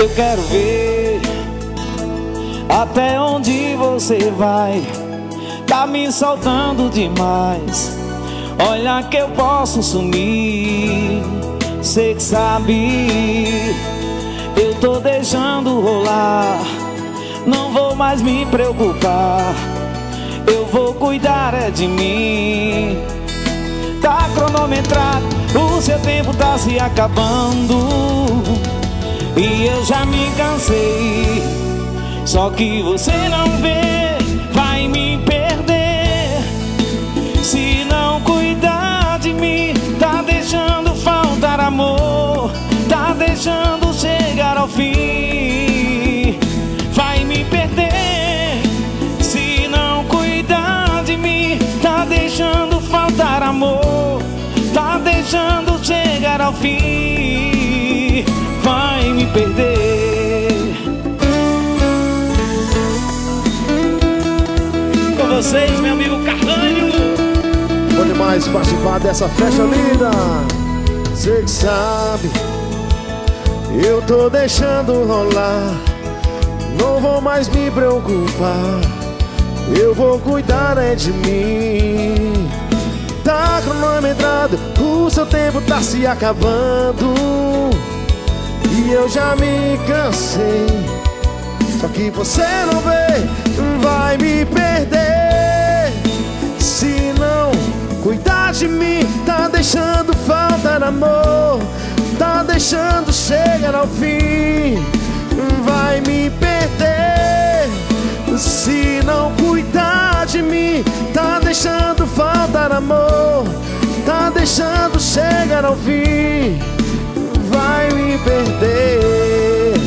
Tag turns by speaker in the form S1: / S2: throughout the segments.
S1: Eu quero ver até onde você vai. Tá me soltando demais. Olha que eu posso sumir. Cê que sabe, eu tô deixando rolar. Não vou mais me preocupar. Eu vou cuidar é de mim. Tá cronometrado, o seu tempo tá se acabando e eu já me cansei. Só que você não vê, vai me perder. Se não cuidar de mim, tá deixando faltar amor, tá deixando chegar ao fim. Vai me perder. Se não cuidar de mim, tá deixando faltar amor, tá deixando chegar ao fim. Vai me perder. Com vocês, meu amigo Carlânio.
S2: Bom demais participar dessa festa linda. Cê que sabe, eu tô deixando rolar. Não vou mais me preocupar. Eu vou cuidar é de mim. Tá cronometrado, o seu tempo tá se acabando e eu já me cansei. Só que você não vê, vai me perder. Se não cuidar de mim, tá deixando faltar amor, tá deixando chegar ao fim. Vai me perder. Se não cuidar de mim, tá deixando faltar amor, tá deixando chegar ao fim. Vai me perder.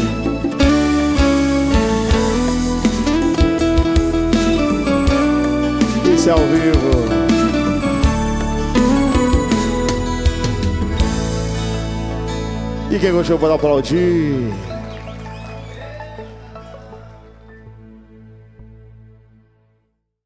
S2: Isso é ao vivo. E quem gostou pode aplaudir.